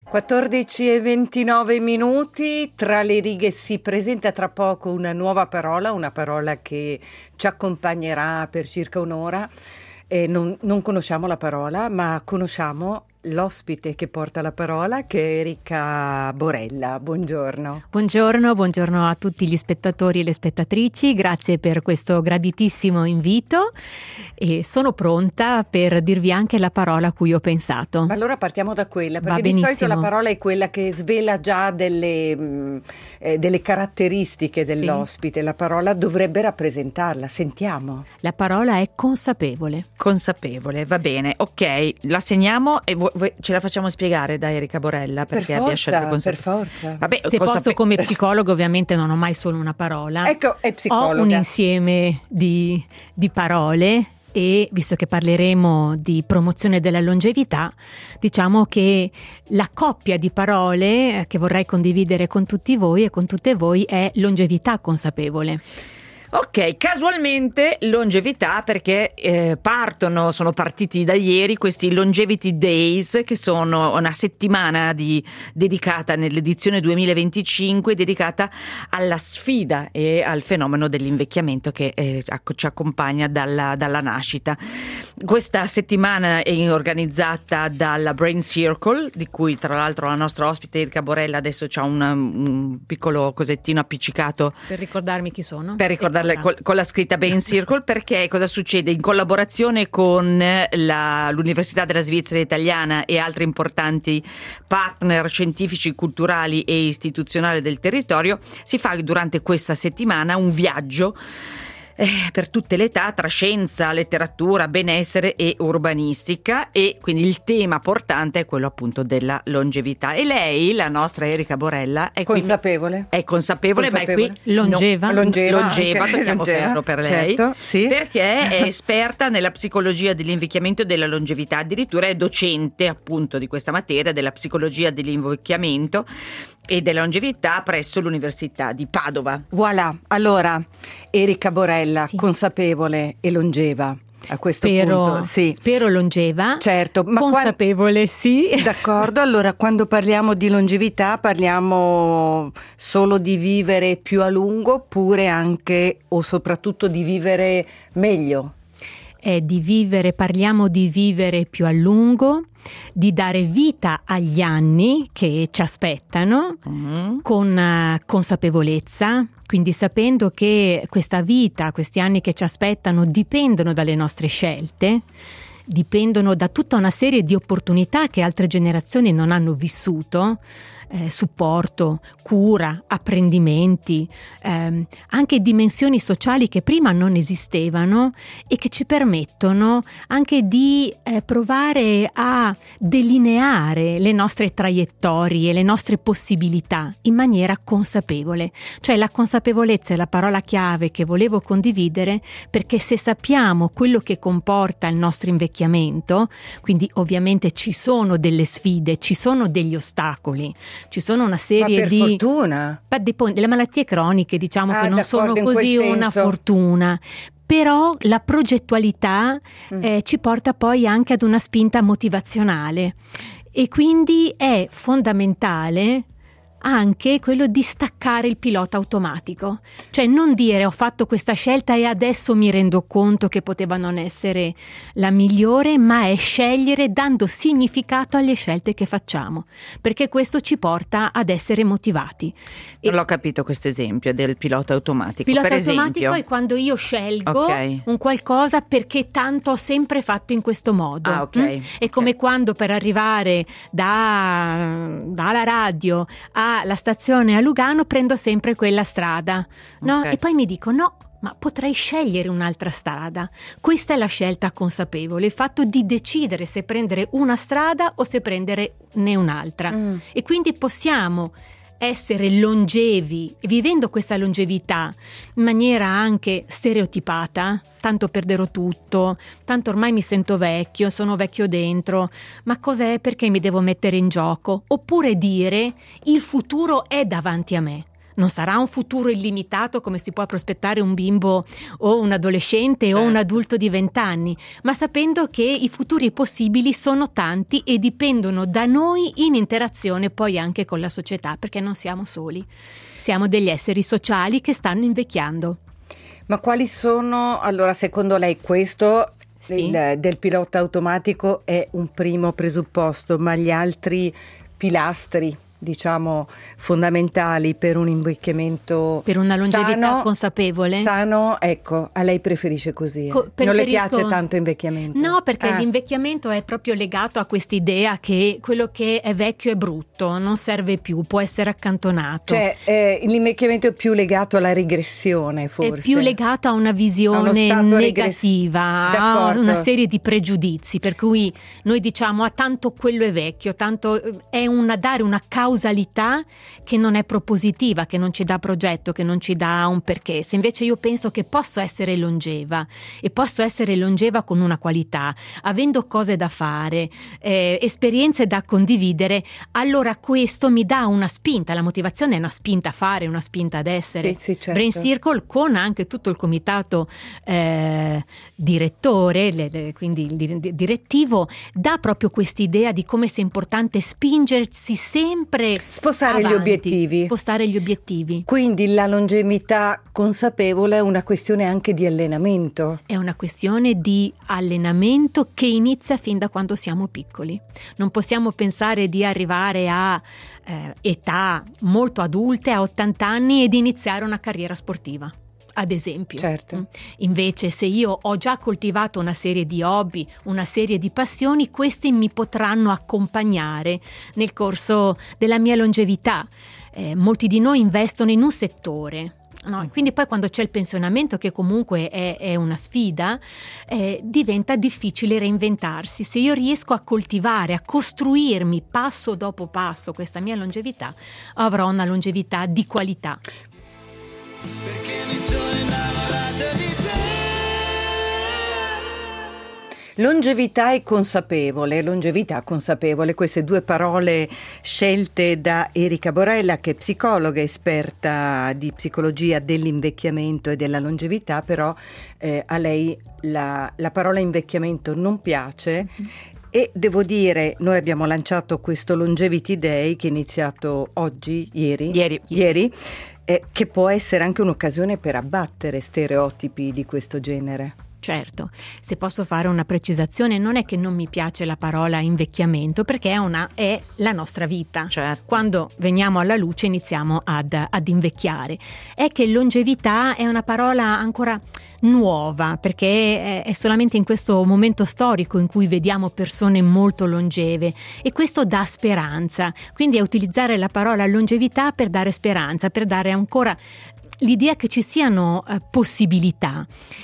14:29, tra le righe si presenta tra poco una nuova parola, una parola che ci accompagnerà per circa un'ora. Non conosciamo la parola, ma conosciamo l'ospite che porta la parola, che è Erika Borella. Buongiorno. Buongiorno a tutti gli spettatori e le spettatrici, grazie per questo graditissimo invito e sono pronta per dirvi anche la parola a cui ho pensato. Ma allora partiamo da quella, perché di solito la parola è quella che svela già delle caratteristiche dell'ospite. La parola dovrebbe rappresentarla, sentiamo. La parola è consapevole. Consapevole, va bene, ok, la segniamo e ce la facciamo spiegare da Erika Borella, perché abbia scelto per forza. Vabbè, se posso, come psicologo ovviamente non ho mai solo una parola. Ecco, è psicologa. Ho un insieme di parole e visto che parleremo di promozione della longevità, diciamo che la coppia di parole che vorrei condividere con tutti voi e con tutte voi è longevità consapevole. Ok, casualmente longevità, perché sono partiti da ieri questi Longevity Days, che sono una settimana dedicata nell'edizione 2025, dedicata alla sfida e al fenomeno dell'invecchiamento che ci accompagna dalla nascita. Questa settimana è organizzata dalla Brain Circle, di cui tra l'altro la nostra ospite Erika Borella adesso c'ha un piccolo cosettino appiccicato. Per ricordarmi chi sono. Per ricordarle con la scritta Brain Circle, perché cosa succede? In collaborazione con l'Università della Svizzera Italiana e altri importanti partner scientifici, culturali e istituzionali del territorio, si fa durante questa settimana un viaggio per tutte le età, tra scienza, letteratura, benessere e urbanistica, e quindi il tema portante è quello appunto della longevità. E lei, la nostra Erika Borella, è consapevole. È consapevole, ma è qui longeva, tocchiamo ferro per lei, certo, sì. Perché è esperta nella psicologia dell'invecchiamento e della longevità, addirittura è docente appunto di questa materia, della psicologia dell'invecchiamento e della longevità presso l'Università di Padova. Voilà, allora Erika Borella, sì. Consapevole e longeva. A questo punto, sì. Spero longeva. Certo, ma consapevole, sì. D'accordo, allora quando parliamo di longevità parliamo solo di vivere più a lungo, oppure anche o soprattutto di vivere meglio? Parliamo di vivere più a lungo, di dare vita agli anni che ci aspettano con consapevolezza, quindi sapendo che questa vita, questi anni che ci aspettano dipendono dalle nostre scelte, dipendono da tutta una serie di opportunità che altre generazioni non hanno vissuto, supporto, cura, apprendimenti, anche dimensioni sociali che prima non esistevano e che ci permettono anche di provare a delineare le nostre traiettorie, le nostre possibilità in maniera consapevole. Cioè la consapevolezza è la parola chiave che volevo condividere, perché se sappiamo quello che comporta il nostro invecchiamento, quindi ovviamente ci sono delle sfide, ci sono degli ostacoli, ci sono una serie di fortuna. Le malattie croniche, diciamo che non sono così una fortuna. Però la progettualità ci porta poi anche ad una spinta motivazionale, e quindi è fondamentale anche quello di staccare il pilota automatico, cioè non dire ho fatto questa scelta e adesso mi rendo conto che poteva non essere la migliore, ma è scegliere dando significato alle scelte che facciamo, perché questo ci porta ad essere motivati. Non l'ho capito questo esempio del pilota automatico. Pilota per automatico esempio? È quando io scelgo un qualcosa perché tanto ho sempre fatto in questo modo. È come quando per arrivare dalla radio alla stazione a Lugano prendo sempre quella strada, no? E poi mi dico no, ma potrei scegliere un'altra strada. Questa è la scelta consapevole, il fatto di decidere se prendere una strada o se prenderne un'altra. E quindi possiamo essere longevi, vivendo questa longevità in maniera anche stereotipata, tanto perderò tutto, tanto ormai mi sento vecchio, sono vecchio dentro, ma cos'è, perché mi devo mettere in gioco? Oppure dire il futuro è davanti a me. non sarà un futuro illimitato come si può prospettare un bimbo o un adolescente o un adulto di 20 anni, ma sapendo che i futuri possibili sono tanti e dipendono da noi in interazione poi anche con la società, perché non siamo soli, siamo degli esseri sociali che stanno invecchiando. Ma quali sono, allora, secondo lei questo del pilota automatico è un primo presupposto, ma gli altri pilastri, diciamo, fondamentali per un invecchiamento, per una longevità consapevole? Sano, ecco, a lei preferisce così. Non le piace tanto invecchiamento? No, perché l'invecchiamento è proprio legato a quest'idea che quello che è vecchio è brutto, non serve più, può essere accantonato. Cioè, l'invecchiamento è più legato alla regressione, forse. È più legato a una visione negativa, a una serie di pregiudizi, per cui noi diciamo tanto quello è vecchio, tanto è dare una causalità che non è propositiva, che non ci dà progetto, che non ci dà un perché. Se invece io penso che posso essere longeva e posso essere longeva con una qualità, avendo cose da fare, esperienze da condividere, allora questo mi dà una spinta. La motivazione è una spinta a fare, una spinta ad essere. Sì, certo. Brain Circle, con anche tutto il comitato direttore, quindi il direttivo, dà proprio quest'idea di come sia importante spingersi sempre spostare gli obiettivi. Quindi la longevità consapevole è una questione anche di allenamento. È una questione di allenamento che inizia fin da quando siamo piccoli. Non possiamo pensare di arrivare a età molto adulte, a 80 anni, e di iniziare una carriera sportiva, ad esempio. Certo. Invece, se io ho già coltivato una serie di hobby, una serie di passioni, questi mi potranno accompagnare nel corso della mia longevità. Molti di noi investono in un settore, no? Quindi poi quando c'è il pensionamento, che comunque è una sfida, diventa difficile reinventarsi. Se io riesco a coltivare, a costruirmi passo dopo passo questa mia longevità, avrò una longevità di qualità. Perché mi sono innamorato di te. Longevità e consapevole, queste due parole scelte da Erika Borella, che è psicologa esperta di psicologia dell'invecchiamento e della longevità, però a lei la parola invecchiamento non piace. E devo dire, noi abbiamo lanciato questo Longevity Day che è iniziato ieri, che può essere anche un'occasione per abbattere stereotipi di questo genere. Certo, se posso fare una precisazione, non è che non mi piace la parola invecchiamento, perché è la nostra vita. Certo. Quando veniamo alla luce iniziamo ad invecchiare. È che longevità è una parola ancora nuova, perché è solamente in questo momento storico in cui vediamo persone molto longeve, e questo dà speranza. Quindi è utilizzare la parola longevità per dare speranza, per dare ancora l'idea che ci siano possibilità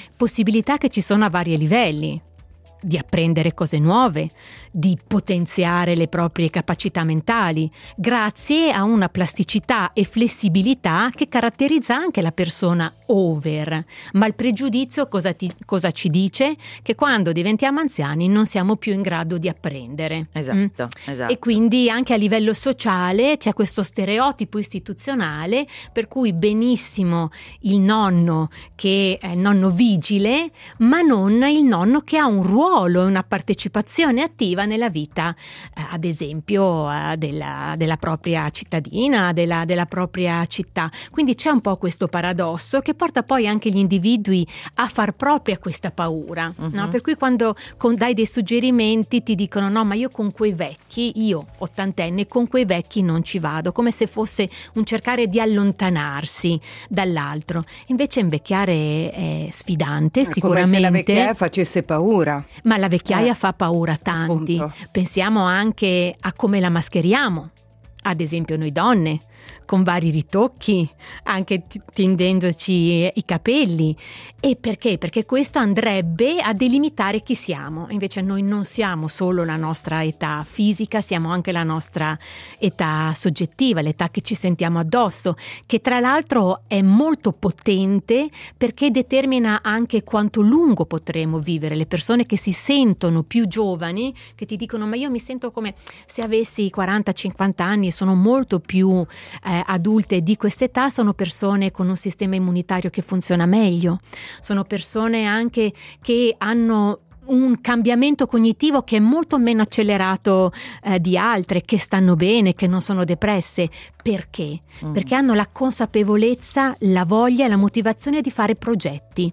che ci sono a vari livelli, di apprendere cose nuove, di potenziare le proprie capacità mentali, grazie a una plasticità e flessibilità che caratterizza anche la persona over. Ma il pregiudizio cosa ci dice? Che quando diventiamo anziani non siamo più in grado di apprendere. Esatto. E quindi anche a livello sociale c'è questo stereotipo istituzionale per cui benissimo il nonno che è il nonno vigile, ma non il nonno che ha un ruolo e una partecipazione attiva nella vita, ad esempio della propria cittadina, della propria città. Quindi c'è un po' questo paradosso che porta poi anche gli individui a far propria questa paura, no? Per cui quando dai dei suggerimenti ti dicono no, ma io con quei vecchi, io ottantenne, con quei vecchi non ci vado, come se fosse un cercare di allontanarsi dall'altro. Invece invecchiare è sfidante, sicuramente. Come se la vecchiaia facesse paura. Ma la vecchiaia fa paura a tanti. Appunto. Pensiamo anche a come la mascheriamo, ad esempio noi donne, con vari ritocchi, anche tingendoci i capelli. E perché? Perché questo andrebbe a delimitare chi siamo. Invece noi non siamo solo la nostra età fisica, siamo anche la nostra età soggettiva, l'età che ci sentiamo addosso, che tra l'altro è molto potente perché determina anche quanto lungo potremo vivere. Le persone che si sentono più giovani, che ti dicono ma io mi sento come se avessi 40-50 anni e sono molto più adulte di quest'età sono persone con un sistema immunitario che funziona meglio, sono persone anche che hanno un cambiamento cognitivo che è molto meno accelerato di altre, che stanno bene, che non sono depresse. Perché? Perché hanno la consapevolezza, la voglia e la motivazione di fare progetti.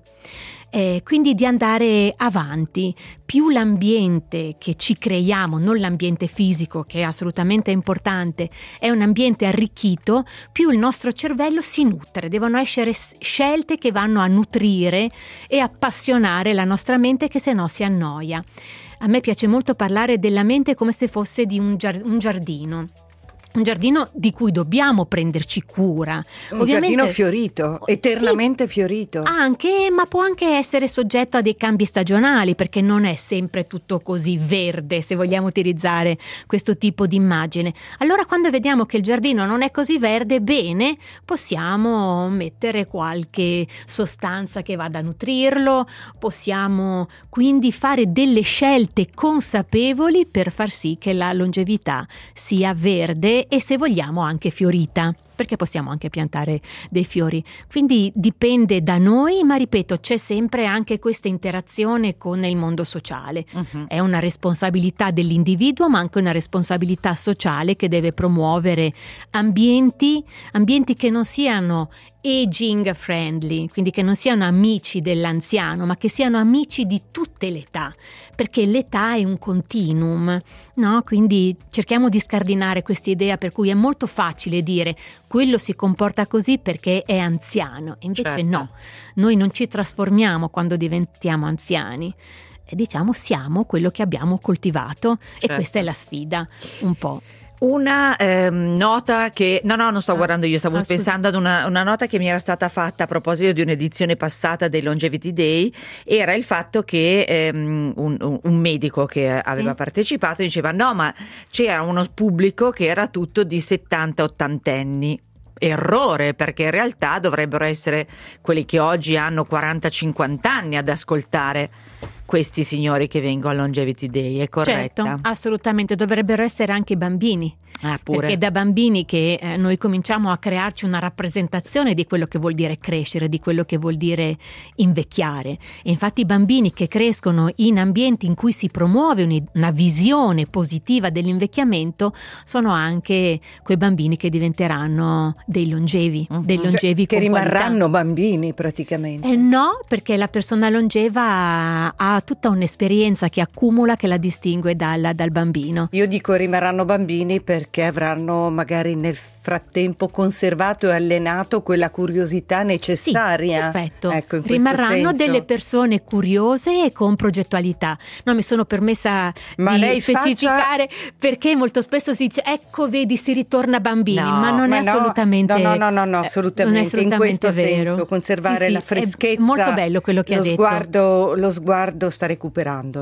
Quindi di andare avanti. Più l'ambiente che ci creiamo, non l'ambiente fisico che è assolutamente importante, è un ambiente arricchito, più il nostro cervello si nutre. Devono essere scelte che vanno a nutrire e appassionare la nostra mente, che se no si annoia. A me piace molto parlare della mente come se fosse di un giardino. Un giardino di cui dobbiamo prenderci cura. Un giardino fiorito, eternamente fiorito. Anche, ma può anche essere soggetto a dei cambi stagionali, perché non è sempre tutto così verde, se vogliamo utilizzare questo tipo di immagine. Allora, quando vediamo che il giardino non è così verde, bene, possiamo mettere qualche sostanza che vada a nutrirlo, possiamo quindi fare delle scelte consapevoli per far sì che la longevità sia verde e, se vogliamo, anche fiorita, perché possiamo anche piantare dei fiori. Quindi dipende da noi, ma ripeto, c'è sempre anche questa interazione con il mondo sociale. È una responsabilità dell'individuo, ma anche una responsabilità sociale che deve promuovere ambienti che non siano aging friendly, quindi che non siano amici dell'anziano, ma che siano amici di tutte le età, perché l'età è un continuum, no? Quindi cerchiamo di scardinare questa idea per cui è molto facile dire quello si comporta così perché è anziano, invece certo. No, noi non ci trasformiamo quando diventiamo anziani, e diciamo siamo quello che abbiamo coltivato, certo. E questa è la sfida un po'. Una nota che non sto guardando io, stavo pensando ad una nota che mi era stata fatta a proposito di un'edizione passata dei Longevity Day. Era il fatto che un medico che aveva partecipato diceva no, ma c'era uno pubblico che era tutto di 70-80enni. Errore, perché in realtà dovrebbero essere quelli che oggi hanno 40-50 anni ad ascoltare questi signori che vengono al Longevity Day, è corretta? Certo, assolutamente, dovrebbero essere anche i bambini. Pure. Perché è da bambini che noi cominciamo a crearci una rappresentazione di quello che vuol dire crescere, di quello che vuol dire invecchiare. E infatti i bambini che crescono in ambienti in cui si promuove una visione positiva dell'invecchiamento sono anche quei bambini che diventeranno dei longevi, dei longevi che con rimarranno qualità. Bambini praticamente. No, perché la persona longeva ha tutta un'esperienza che accumula, che la distingue dal bambino. Io dico rimarranno bambini perché avranno magari nel frattempo conservato e allenato quella curiosità necessaria. Sì, perfetto. Ecco, in questo rimarranno senso. delle persone curiose e con progettualità. No, mi sono permessa di specificare perché molto spesso si dice ecco vedi si ritorna bambini, ma non è assolutamente no, assolutamente. Non è assolutamente in questo vero. senso conservare Sì, la freschezza. È molto bello quello che ha detto. Lo sguardo sta recuperando.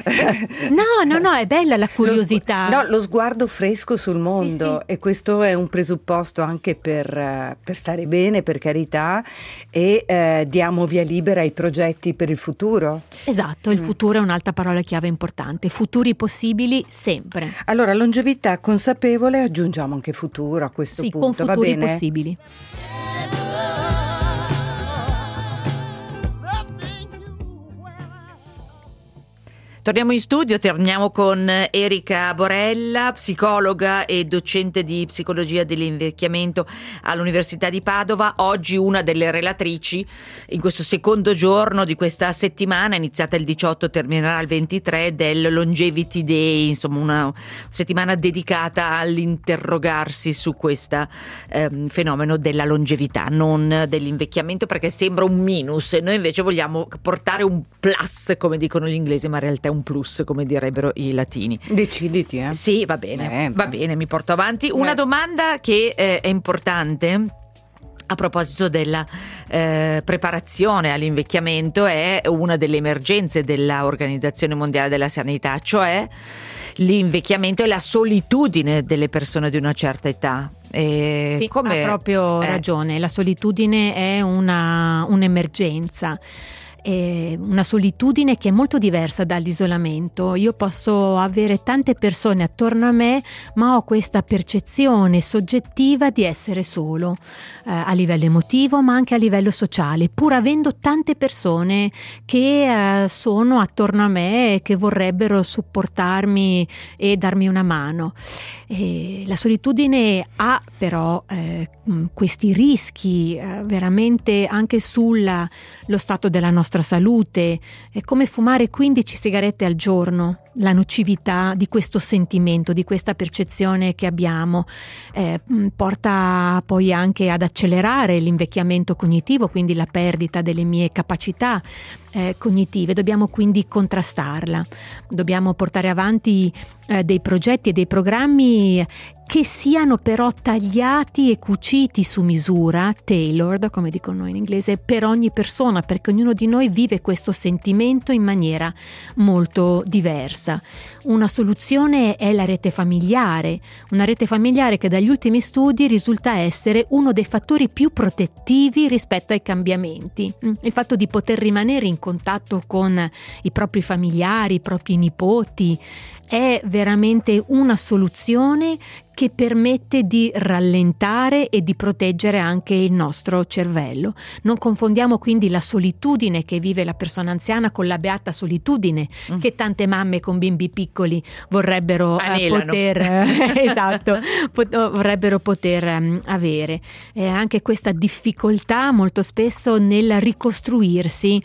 No, è bella la curiosità. Lo sguardo fresco sul mondo, sì. E questo è un presupposto anche per stare bene, per carità, e diamo via libera ai progetti per il futuro. Esatto, il futuro è un'altra parola chiave importante, futuri possibili sempre. Allora, longevità consapevole, aggiungiamo anche futuro a questo punto, con futuri va bene? possibili. Torniamo in studio, torniamo con Erika Borella, psicologa e docente di psicologia dell'invecchiamento all'Università di Padova. Oggi una delle relatrici in questo secondo giorno di questa settimana, iniziata il 18, terminerà il 23, del Longevity Day, insomma una settimana dedicata all'interrogarsi su questo fenomeno della longevità, non dell'invecchiamento, perché sembra un minus e noi invece vogliamo portare un plus, come dicono gli inglesi, ma in realtà è un plus, come direbbero i latini. Deciditi, Sì, va bene, mi porto avanti. Una domanda che è importante a proposito della preparazione all'invecchiamento è una delle emergenze dell'Organizzazione Mondiale della Sanità, cioè l'invecchiamento e la solitudine delle persone di una certa età. Sì, ha proprio ragione, la solitudine è un'emergenza. una solitudine che è molto diversa dall'isolamento. Io posso avere tante persone attorno a me, ma ho questa percezione soggettiva di essere solo, a livello emotivo ma anche a livello sociale, pur avendo tante persone che sono attorno a me e che vorrebbero supportarmi e darmi una mano. La solitudine ha però questi rischi veramente anche sullo stato della nostra salute. È come fumare 15 sigarette al giorno, la nocività di questo sentimento, di questa percezione che abbiamo, porta poi anche ad accelerare l'invecchiamento cognitivo, quindi la perdita delle mie capacità cognitive. Dobbiamo quindi contrastarla, dobbiamo portare avanti dei progetti e dei programmi che siano però tagliati e cuciti su misura, tailored, come dicono in inglese, per ogni persona, perché ognuno di noi vive questo sentimento in maniera molto diversa. Una soluzione è la rete familiare, una rete familiare che dagli ultimi studi risulta essere uno dei fattori più protettivi rispetto ai cambiamenti. Il fatto di poter rimanere in contatto con i propri familiari, i propri nipoti, è veramente una soluzione che permette di rallentare e di proteggere anche il nostro cervello. Non confondiamo quindi la solitudine che vive la persona anziana con la beata solitudine che tante mamme con bimbi piccoli vorrebbero vorrebbero poter avere. Anche questa difficoltà molto spesso nel ricostruirsi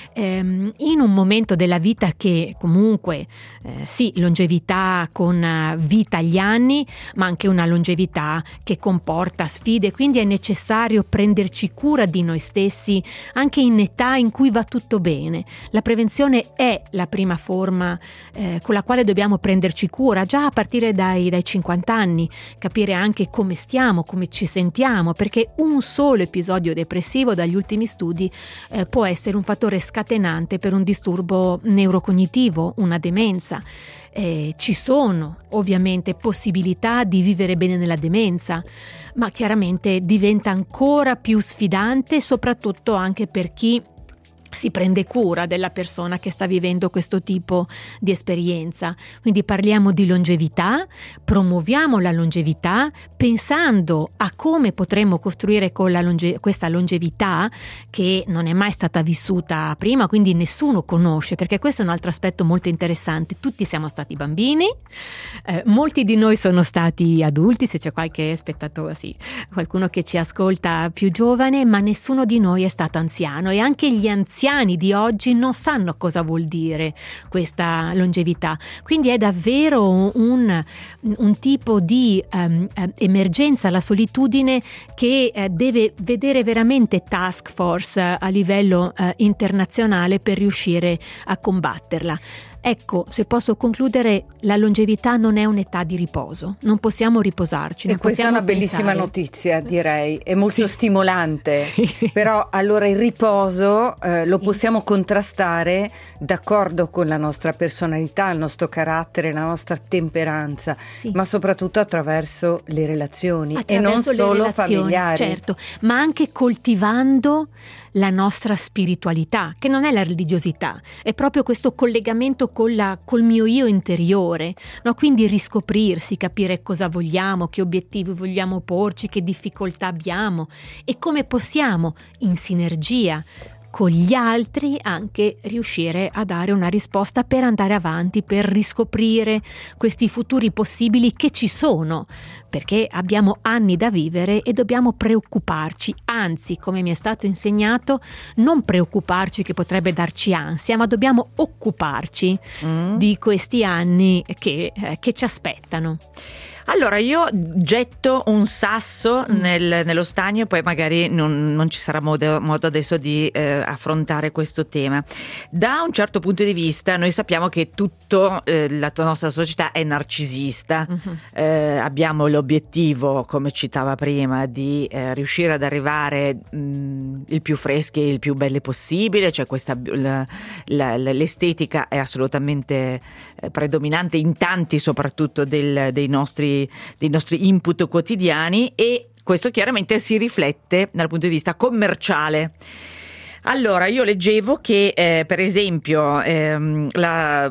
in un momento della vita che comunque sì, longevità con vita agli anni, ma anche una longevità che comporta sfide, quindi è necessario prenderci cura di noi stessi anche in età in cui va tutto bene. La prevenzione è la prima forma con la quale dobbiamo prenderci cura già a partire dai 50 anni, capire anche come stiamo, come ci sentiamo, perché un solo episodio depressivo dagli ultimi studi può essere un fattore scatenante per un disturbo neurocognitivo, una demenza. Ci sono ovviamente possibilità di vivere bene nella demenza, ma chiaramente diventa ancora più sfidante, soprattutto anche per chi si prende cura della persona che sta vivendo questo tipo di esperienza. Quindi parliamo di longevità, promuoviamo la longevità pensando a come potremmo costruire con questa longevità che non è mai stata vissuta prima, quindi nessuno conosce, perché questo è un altro aspetto molto interessante. Tutti siamo stati bambini, molti di noi sono stati adulti, se c'è qualche spettatore, sì, qualcuno che ci ascolta più giovane, ma nessuno di noi è stato anziano, e anche gli anziani di oggi non sanno cosa vuol dire questa longevità. Quindi è davvero un tipo di emergenza, la solitudine, che deve vedere veramente task force a livello internazionale per riuscire a combatterla. Ecco, se posso concludere, la longevità non è un'età di riposo, non possiamo riposarci. E questa è una bellissima notizia, direi, è molto stimolante, sì. Però allora il riposo lo possiamo contrastare d'accordo con la nostra personalità, il nostro carattere, la nostra temperanza, ma soprattutto attraverso le relazioni, e non solo familiari. Certo, ma anche coltivando la nostra spiritualità, che non è la religiosità, è proprio questo collegamento col mio io interiore, no? Quindi riscoprirsi, capire cosa vogliamo, che obiettivi vogliamo porci, che difficoltà abbiamo e come possiamo in sinergia con gli altri anche riuscire a dare una risposta per andare avanti, per riscoprire questi futuri possibili che ci sono, perché abbiamo anni da vivere e dobbiamo preoccuparci, anzi, come mi è stato insegnato, non preoccuparci che potrebbe darci ansia, ma dobbiamo occuparci di questi anni che ci aspettano. Allora io getto un sasso nello stagno e poi magari non ci sarà modo adesso di affrontare questo tema. Da un certo punto di vista noi sappiamo che tutta la nostra società è narcisista. Abbiamo l'obiettivo, come citava prima, di riuscire ad arrivare il più freschi e il più belli possibile, cioè l'estetica è assolutamente predominante in tanti, soprattutto dei nostri input quotidiani, e questo chiaramente si riflette dal punto di vista commerciale. Allora, io leggevo che per esempio nel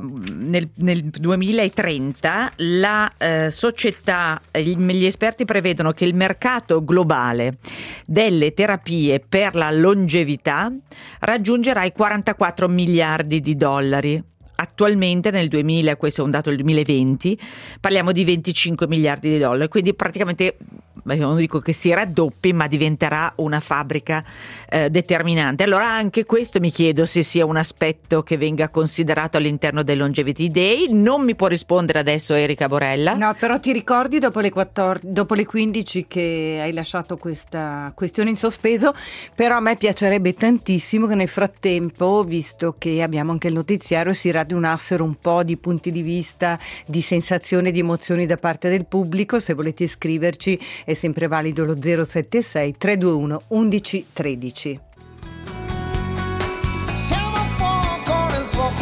2030 la società, gli esperti prevedono che il mercato globale delle terapie per la longevità raggiungerà i 44 miliardi di dollari. Attualmente nel 2000, questo è un dato del 2020, parliamo di 25 miliardi di dollari, quindi praticamente, non dico che si raddoppi, ma diventerà una fabbrica determinante. Allora anche questo mi chiedo se sia un aspetto che venga considerato all'interno del Longevity Day. Non mi può rispondere adesso Erika Borella. No, però ti ricordi dopo le 15 che hai lasciato questa questione in sospeso, però a me piacerebbe tantissimo che nel frattempo, visto che abbiamo anche il notiziario, si radunassero un po' di punti di vista, di sensazioni, di emozioni da parte del pubblico. Se volete iscriverci è sempre valido lo 076 321 1113. Siamo a fuoco nel fuoco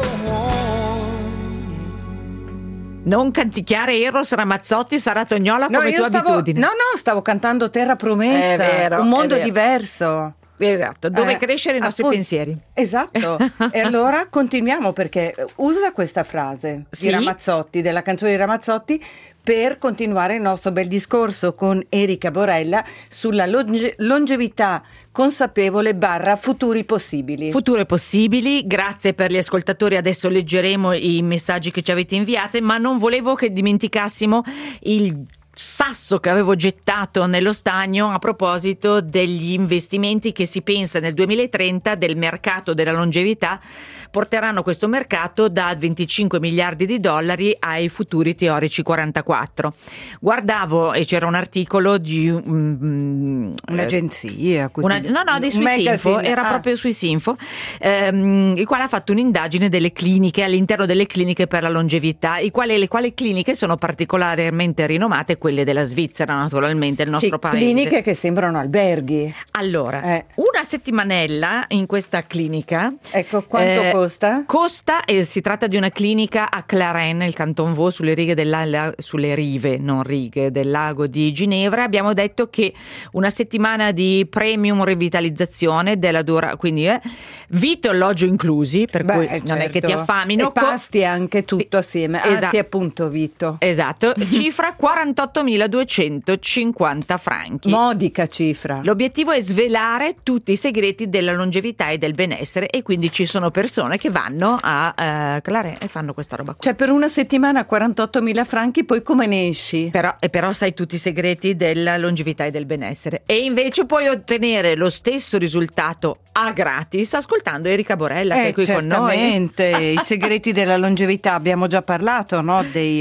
Non canticchiare Eros Ramazzotti, Sara Tognola come tua abitudine. No, stavo cantando Terra Promessa, È vero, un mondo è vero. diverso. Esatto, dove crescere i nostri appunto, pensieri. Esatto. E allora continuiamo, perché usa questa frase Sì. di Ramazzotti, della canzone di Ramazzotti, per continuare il nostro bel discorso con Erika Borella sulla longevità consapevole / futuri possibili. Future possibili, grazie per gli ascoltatori, adesso leggeremo i messaggi che ci avete inviate, ma non volevo che dimenticassimo il sasso che avevo gettato nello stagno a proposito degli investimenti che si pensa nel 2030 del mercato della longevità porteranno questo mercato da 25 miliardi di dollari ai futuri teorici 44. Guardavo e c'era un articolo di un'agenzia, dei Swissinfo, era proprio Swissinfo, il quale ha fatto un'indagine delle cliniche, all'interno delle cliniche per la longevità, le quali cliniche sono particolarmente rinomate, quelle della Svizzera naturalmente, il nostro paese. Cliniche che sembrano alberghi. Allora, una settimanella in questa clinica. Ecco, quanto costa? Costa, si tratta di una clinica a Clarens, il Canton Vaud, sulle rive, non righe, del lago di Ginevra. Abbiamo detto che una settimana di premium revitalizzazione della quindi vitto e alloggio inclusi, per cui non è che ti affamino. E pasti anche tutto assieme. Sì, appunto, vitto. Esatto, cifra 48.250 franchi. Modica cifra. L'obiettivo è svelare tutti i segreti della longevità e del benessere, e quindi ci sono persone che vanno a Clarens e fanno questa roba qua. Cioè, per una settimana 48.000 franchi, poi come ne esci? Però sai tutti i segreti della longevità e del benessere, e invece puoi ottenere lo stesso risultato a gratis ascoltando Erika Borella, che è qui con noi. Certamente, i segreti della longevità, abbiamo già parlato, no? Dei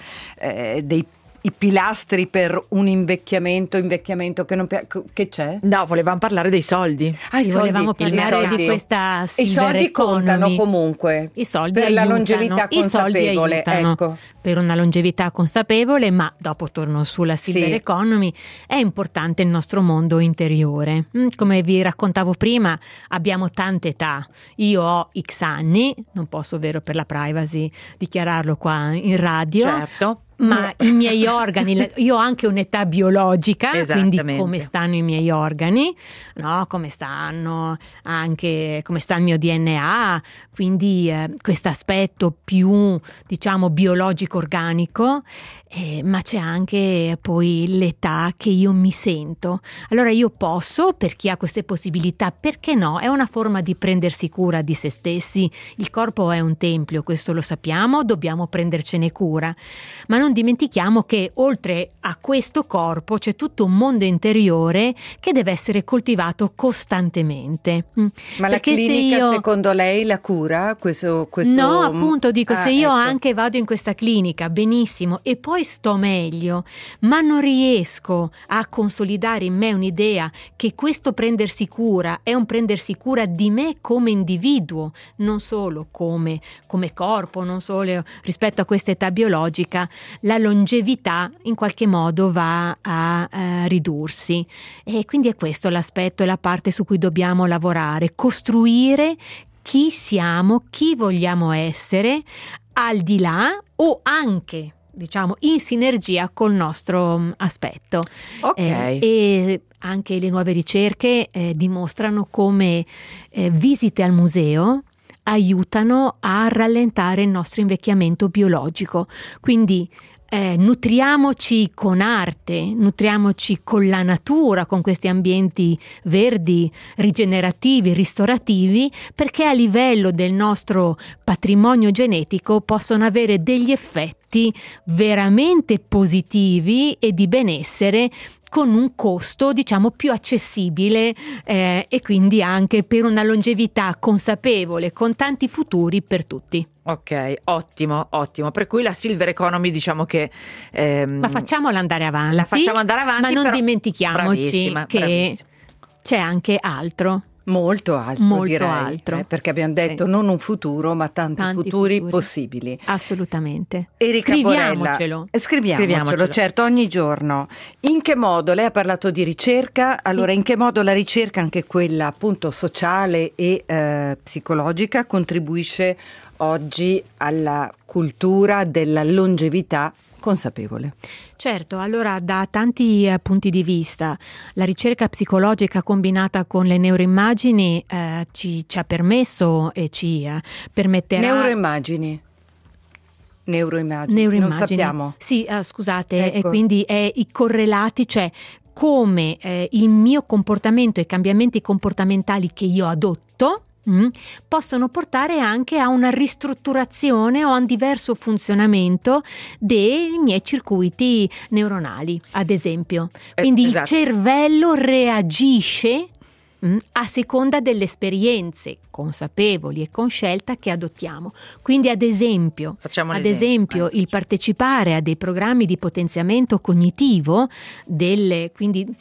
i pilastri per un invecchiamento che non che c'è? No, volevamo parlare dei soldi. Volevamo parlare di questa silver I soldi economy. Contano comunque. I soldi per aiutano. la longevità consapevole. I soldi aiutano ecco. Per una longevità consapevole, ma dopo torno sulla silver economy. È importante il nostro mondo interiore. Come vi raccontavo prima, abbiamo tante età. Io ho X anni, non posso, vero, per la privacy dichiararlo qua in radio. Certo. Ma i miei organi, io ho anche un'età biologica, quindi come stanno i miei organi, no? Come sta il mio DNA, quindi questo aspetto più, diciamo, biologico organico, ma c'è anche poi l'età che io mi sento. Allora io posso, per chi ha queste possibilità, perché no? È una forma di prendersi cura di se stessi. Il corpo è un tempio, questo lo sappiamo, dobbiamo prendercene cura, ma non dimentichiamo che oltre a questo corpo c'è tutto un mondo interiore che deve essere coltivato costantemente. Ma la clinica, secondo lei, la cura? Questo... No, appunto, dico, se io ecco. anche vado in questa clinica, benissimo, e poi sto meglio, ma non riesco a consolidare in me un'idea che questo prendersi cura è un prendersi cura di me come individuo, non solo come corpo, non solo rispetto a questa età biologica, la longevità in qualche modo va a ridursi. E quindi è questo l'aspetto e la parte su cui dobbiamo lavorare, costruire chi siamo, chi vogliamo essere, al di là o anche diciamo in sinergia col nostro aspetto. Ok. E anche le nuove ricerche dimostrano come visite al museo aiutano a rallentare il nostro invecchiamento biologico. Quindi nutriamoci con arte, nutriamoci con la natura, con questi ambienti verdi, rigenerativi, ristorativi, perché a livello del nostro patrimonio genetico possono avere degli effetti veramente positivi e di benessere, con un costo diciamo più accessibile e quindi anche per una longevità consapevole, con tanti futuri per tutti. Ok, ottimo. Per cui la Silver Economy, diciamo che Ma facciamola andare avanti. la facciamo andare avanti, ma non però dimentichiamoci che bravissima. c'è anche altro. Molto altro, Molto direi, altro. Perché abbiamo detto non un futuro, ma tanti futuri possibili. Assolutamente. Erika Scriviamocelo. Borella, scriviamocelo, certo, ogni giorno. In che modo, lei ha parlato di ricerca, allora in che modo la ricerca, anche quella appunto sociale e psicologica, contribuisce oggi alla cultura della longevità consapevole? Certo, allora da tanti punti di vista la ricerca psicologica combinata con le neuroimmagini ci ha permesso e ci permetterà... Neuroimmagini, non sappiamo. Sì, scusate, Ecco. e quindi i correlati, cioè come il mio comportamento e i cambiamenti comportamentali che io adotto possono portare anche a una ristrutturazione o a un diverso funzionamento dei miei circuiti neuronali, ad esempio. Quindi esatto. il cervello reagisce a seconda delle esperienze consapevoli e con scelta che adottiamo. Quindi ad esempio il partecipare a dei programmi di potenziamento cognitivo, degli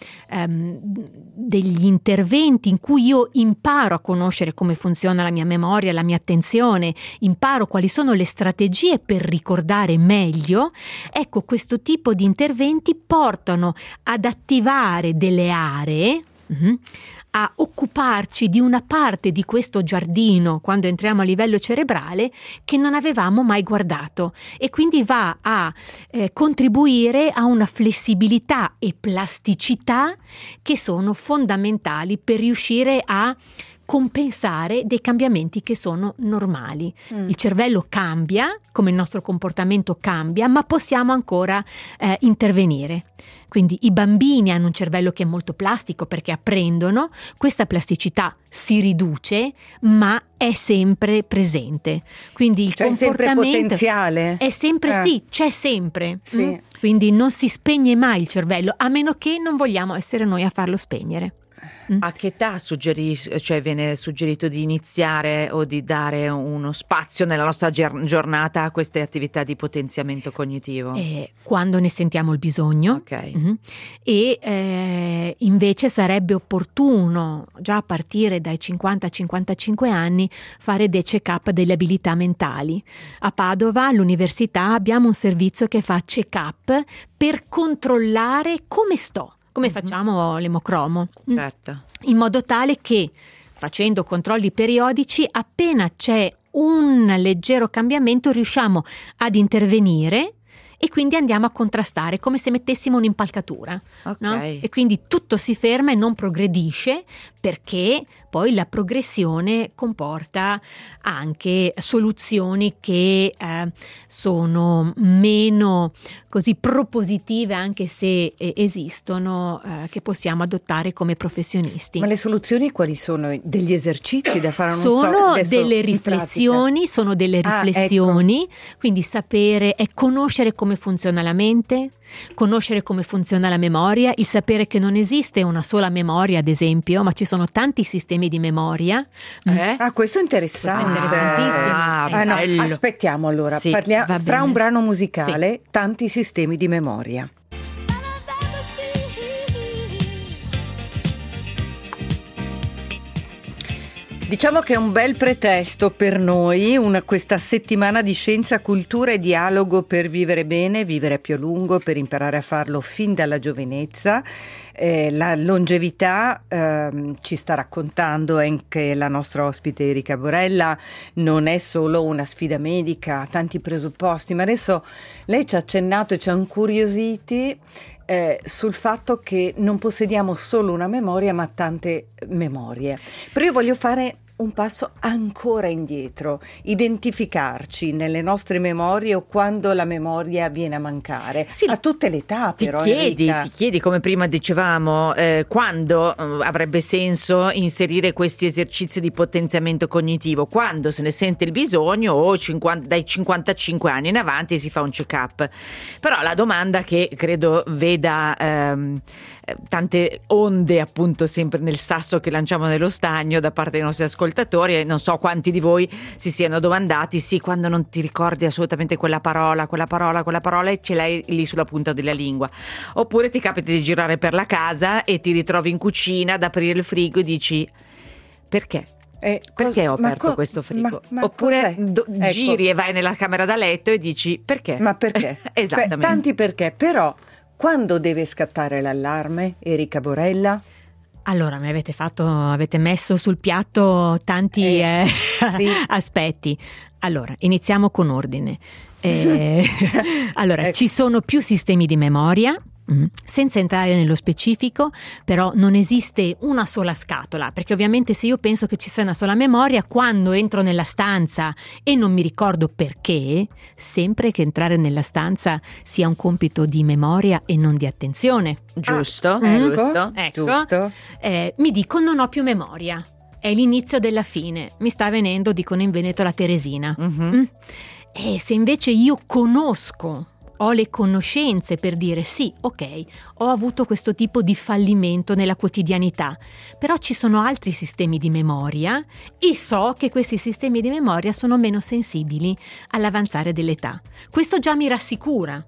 interventi in cui io imparo a conoscere come funziona la mia memoria, la mia attenzione, imparo quali sono le strategie per ricordare meglio, ecco, questo tipo di interventi portano ad attivare delle aree, a occuparci di una parte di questo giardino quando entriamo a livello cerebrale che non avevamo mai guardato, e quindi va a contribuire a una flessibilità e plasticità che sono fondamentali per riuscire a compensare dei cambiamenti che sono normali. Il cervello cambia, come il nostro comportamento cambia, ma possiamo ancora intervenire. Quindi i bambini hanno un cervello che è molto plastico perché apprendono, questa plasticità si riduce ma è sempre presente. Quindi il comportamento è sempre potenziale? È sempre sì, c'è sempre. Sì. Quindi non si spegne mai il cervello, a meno che non vogliamo essere noi a farlo spegnere. A che età viene suggerito di iniziare o di dare uno spazio nella nostra giornata a queste attività di potenziamento cognitivo? Quando ne sentiamo il bisogno. Ok. E invece sarebbe opportuno già a partire dai 50-55 anni fare dei check-up delle abilità mentali. A Padova all'università abbiamo un servizio che fa check-up per controllare come sto. Come facciamo l'emocromo, Certo. in modo tale che, facendo controlli periodici, appena c'è un leggero cambiamento riusciamo ad intervenire e quindi andiamo a contrastare, come se mettessimo un'impalcatura, no? E quindi tutto si ferma e non progredisce, perché poi la progressione comporta anche soluzioni che sono meno così propositive, anche se esistono, che possiamo adottare come professionisti. Ma le soluzioni quali sono? Degli esercizi da fare? Sono delle riflessioni, Ecco. Quindi sapere è conoscere come funziona la mente, conoscere come funziona la memoria, il sapere che non esiste una sola memoria, ad esempio, ma ci sono tanti sistemi di memoria. Questo è interessante. Questo è interessantissimo. No, aspettiamo allora, Sì, parliamo va fra bene. un brano musicale, tanti sistemi di memoria. Diciamo che è un bel pretesto per noi, questa settimana di scienza, cultura e dialogo per vivere bene, vivere più a lungo, per imparare a farlo fin dalla giovinezza. La longevità ci sta raccontando anche la nostra ospite Erika Borella, non è solo una sfida medica, ha tanti presupposti, ma adesso lei ci ha accennato e ci ha incuriositi sul fatto che non possediamo solo una memoria ma tante memorie. Però io voglio fare un passo ancora indietro, identificarci nelle nostre memorie o quando la memoria viene a mancare, sì, a tutte le età. Ti chiedi, come prima dicevamo, quando avrebbe senso inserire questi esercizi di potenziamento cognitivo, quando se ne sente il bisogno o dai 55 anni in avanti si fa un check-up. Però la domanda che credo veda tante onde appunto sempre nel sasso che lanciamo nello stagno da parte dei nostri ascoltatori, e non so quanti di voi si siano domandati: sì, quando non ti ricordi assolutamente quella parola e ce l'hai lì sulla punta della lingua, oppure ti capita di girare per la casa e ti ritrovi in cucina ad aprire il frigo e dici perché? Perché ho aperto questo frigo? Oppure giri e vai nella camera da letto e dici perché? Ma perché? Esattamente. Tanti perché, però quando deve scattare l'allarme, Erika Borella? Allora, avete messo sul piatto tanti sì. aspetti. Allora, iniziamo con ordine. Allora, ci sono più sistemi di memoria. Senza entrare nello specifico, però non esiste una sola scatola, perché ovviamente se io penso che ci sia una sola memoria, quando entro nella stanza e non mi ricordo perché, sempre che entrare nella stanza sia un compito di memoria e non di attenzione. Giusto, giusto. Mi dico non ho più memoria, è l'inizio della fine, mi sta venendo, dicono in Veneto, la Teresina. E se invece io ho le conoscenze per dire sì, ok, ho avuto questo tipo di fallimento nella quotidianità, però ci sono altri sistemi di memoria e so che questi sistemi di memoria sono meno sensibili all'avanzare dell'età. Questo già mi rassicura.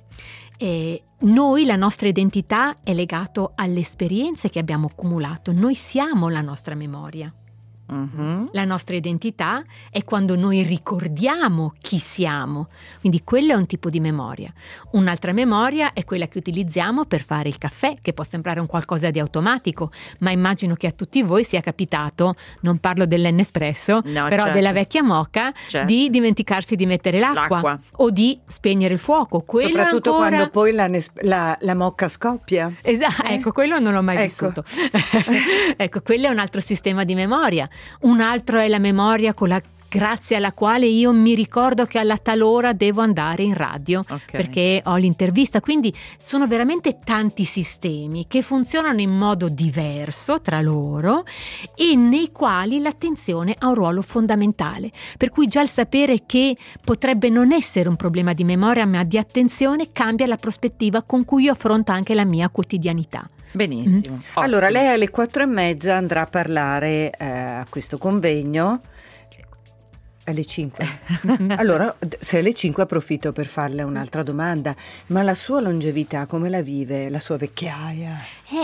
E noi, la nostra identità è legato alle esperienze che abbiamo accumulato, noi siamo la nostra memoria. La nostra identità è quando noi ricordiamo chi siamo, quindi quello è un tipo di memoria. Un'altra memoria è quella che utilizziamo per fare il caffè, che può sembrare un qualcosa di automatico, ma immagino che a tutti voi sia capitato, non parlo dell'Nespresso, però certo, della vecchia moka, certo, di dimenticarsi di mettere l'acqua o di spegnere il fuoco. Quello soprattutto ancora... quando poi la moka scoppia. Esatto, ecco, quello non l'ho mai vissuto. Ecco, quello è un altro sistema di memoria. Un altro è la memoria grazie alla quale io mi ricordo che alla tal ora devo andare in radio, perché ho l'intervista. Quindi sono veramente tanti sistemi che funzionano in modo diverso tra loro e nei quali l'attenzione ha un ruolo fondamentale. Per cui già il sapere che potrebbe non essere un problema di memoria ma di attenzione cambia la prospettiva con cui io affronto anche la mia quotidianità. Benissimo. Allora, lei alle 4:30 andrà a parlare a questo convegno. Alle 5. Allora, se alle 5 approfitto per farle un'altra domanda. Ma la sua longevità come la vive? La sua vecchiaia?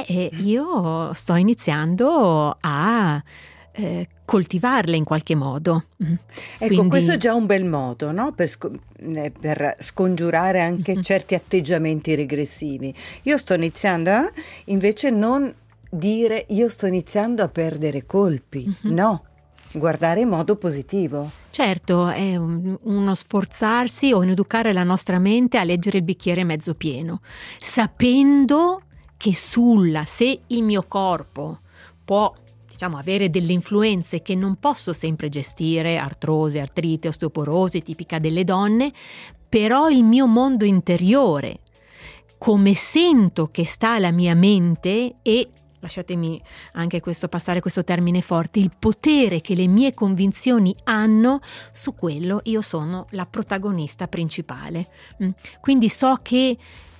Io sto iniziando a coltivarle in qualche modo. Ecco, quindi... questo è già un bel modo, no? Per scongiurare anche certi atteggiamenti regressivi. Io sto iniziando invece non dire io sto iniziando a perdere colpi, no, guardare in modo positivo. Certo, è uno sforzarsi o un educare la nostra mente a leggere il bicchiere mezzo pieno, sapendo che se il mio corpo può avere delle influenze che non posso sempre gestire, artrosi, artrite, osteoporosi, tipica delle donne, però il mio mondo interiore, come sento che sta la mia mente e, lasciatemi anche passare questo termine forte, il potere che le mie convinzioni hanno, su quello io sono la protagonista principale. Quindi so che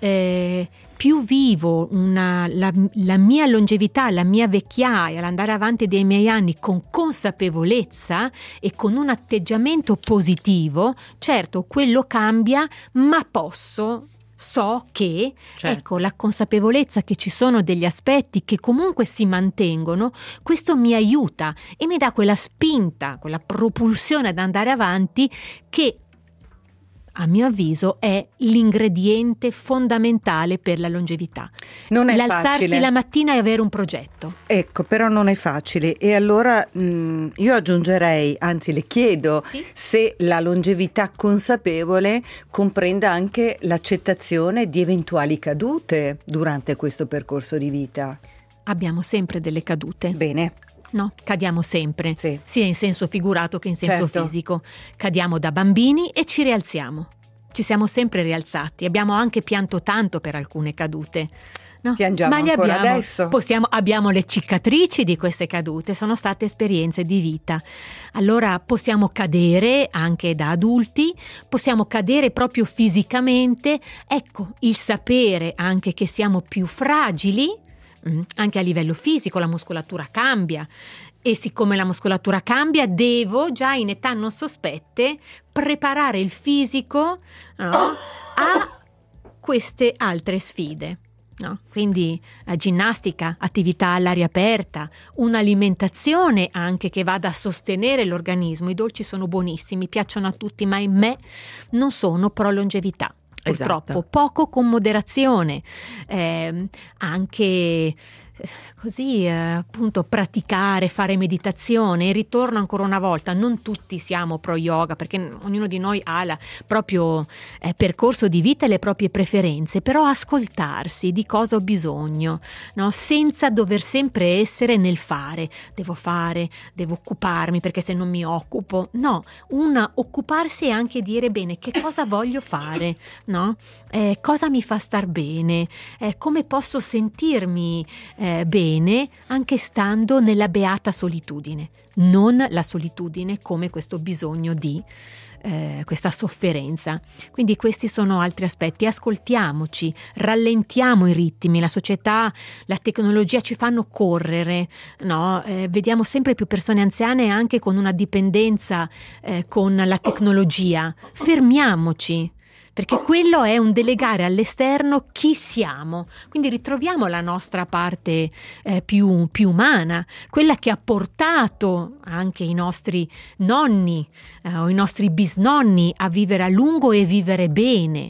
più vivo la mia longevità, la mia vecchiaia, l'andare avanti dei miei anni con consapevolezza e con un atteggiamento positivo, certo quello cambia, ma posso so che, Certo. ecco, la consapevolezza che ci sono degli aspetti che comunque si mantengono, questo mi aiuta e mi dà quella spinta, quella propulsione ad andare avanti che, a mio avviso, è l'ingrediente fondamentale per la longevità. Non è L'alzarsi facile. la mattina e avere un progetto. Ecco, però non è facile, e allora io aggiungerei, anzi le chiedo, Sì. se la longevità consapevole comprenda anche l'accettazione di eventuali cadute durante questo percorso di vita. Abbiamo sempre delle cadute. Bene, No, cadiamo sempre, Sì. sia in senso figurato che in senso Certo. fisico. Cadiamo da bambini e ci rialziamo. Ci siamo sempre rialzati. Abbiamo anche pianto tanto per alcune cadute. No? Piangiamo Ma le ancora abbiamo. adesso. Abbiamo le cicatrici di queste cadute, sono state esperienze di vita. Allora possiamo cadere anche da adulti, possiamo cadere proprio fisicamente. Ecco, il sapere anche che siamo più fragili, anche a livello fisico, la muscolatura cambia. E siccome la muscolatura cambia, devo già in età non sospette preparare il fisico, no, a queste altre sfide. No? Quindi ginnastica, attività all'aria aperta, un'alimentazione anche che vada a sostenere l'organismo. I dolci sono buonissimi, piacciono a tutti, ma in me non sono pro longevità. Purtroppo, Esatto. poco con moderazione, anche così appunto praticare, fare meditazione. E ritorno ancora una volta, non tutti siamo pro yoga, perché ognuno di noi ha il proprio percorso di vita e le proprie preferenze, però ascoltarsi di cosa ho bisogno, no? Senza dover sempre essere nel fare, devo occuparmi perché se non mi occupo, no, occuparsi e anche dire bene che cosa voglio fare, no? Cosa mi fa star bene, come posso sentirmi bene anche stando nella beata solitudine, non la solitudine come questo bisogno di questa sofferenza. Quindi questi sono altri aspetti. Ascoltiamoci, rallentiamo i ritmi. La società, la tecnologia ci fanno correre, no? Vediamo sempre più persone anziane anche con una dipendenza con la tecnologia. Fermiamoci, perché quello è un delegare all'esterno chi siamo. Quindi ritroviamo la nostra parte più umana, quella che ha portato anche i nostri nonni o i nostri bisnonni a vivere a lungo e vivere bene.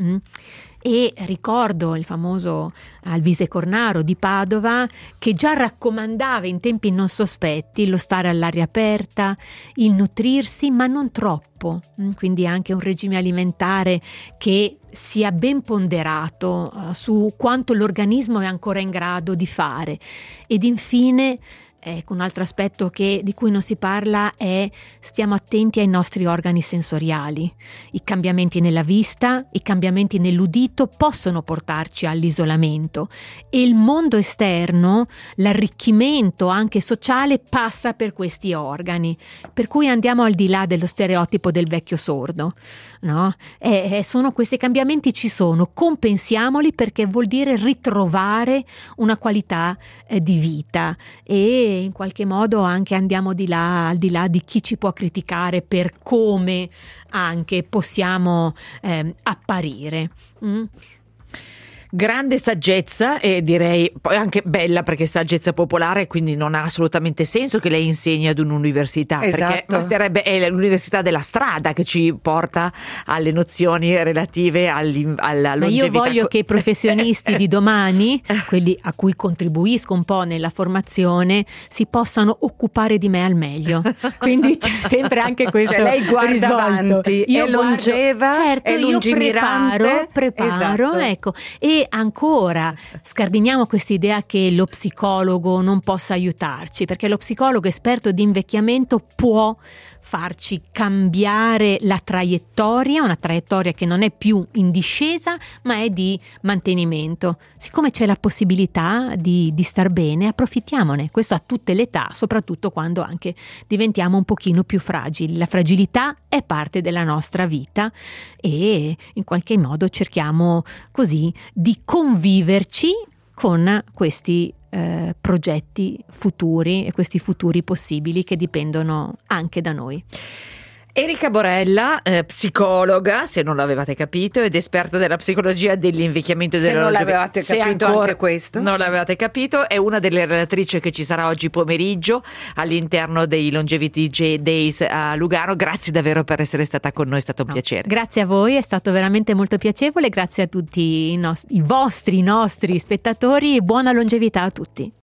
E ricordo il famoso Alvise Cornaro di Padova, che già raccomandava in tempi non sospetti lo stare all'aria aperta, il nutrirsi, ma non troppo. Quindi anche un regime alimentare che sia ben ponderato su quanto l'organismo è ancora in grado di fare. Ed infine, un altro aspetto di cui non si parla è: stiamo attenti ai nostri organi sensoriali. I cambiamenti nella vista, i cambiamenti nell'udito possono portarci all'isolamento, e il mondo esterno, l'arricchimento anche sociale, passa per questi organi, per cui andiamo al di là dello stereotipo del vecchio sordo, no? Sono questi cambiamenti, ci sono, compensiamoli, perché vuol dire ritrovare una qualità di vita, e in qualche modo anche andiamo al di là di chi ci può criticare per come anche possiamo apparire. Grande saggezza, e direi poi anche bella, perché saggezza popolare, quindi non ha assolutamente senso che lei insegni ad un'università, perché Esatto. basterebbe, è l'università della strada che ci porta alle nozioni relative alla Ma io longevità. voglio che i professionisti di domani, quelli a cui contribuisco un po' nella formazione, si possano occupare di me al meglio. Quindi c'è sempre anche questo. Cioè, lei guarda risvolto. avanti, è longeva, certo, è lungimirante. io preparo, Esatto. ecco. E ancora scardiniamo quest'idea che lo psicologo non possa aiutarci, perché lo psicologo esperto di invecchiamento può farci cambiare la traiettoria, una traiettoria che non è più in discesa ma è di mantenimento. Siccome c'è la possibilità di star bene, approfittiamone, questo a tutte le età, soprattutto quando anche diventiamo un pochino più fragili. La fragilità è parte della nostra vita e in qualche modo cerchiamo così di conviverci con questi progetti futuri e questi futuri possibili che dipendono anche da noi. Erika Borella, psicologa, se non l'avevate capito, ed esperta della psicologia dell'invecchiamento e Se della non longevità. l'avevate Se capito ancora anche questo. non l'avevate capito, è una delle relatrici che ci sarà oggi pomeriggio all'interno dei Longevity Days a Lugano. Grazie davvero per essere stata con noi, è stato un piacere. Grazie a voi, è stato veramente molto piacevole, grazie a tutti i nostri spettatori e buona longevità a tutti.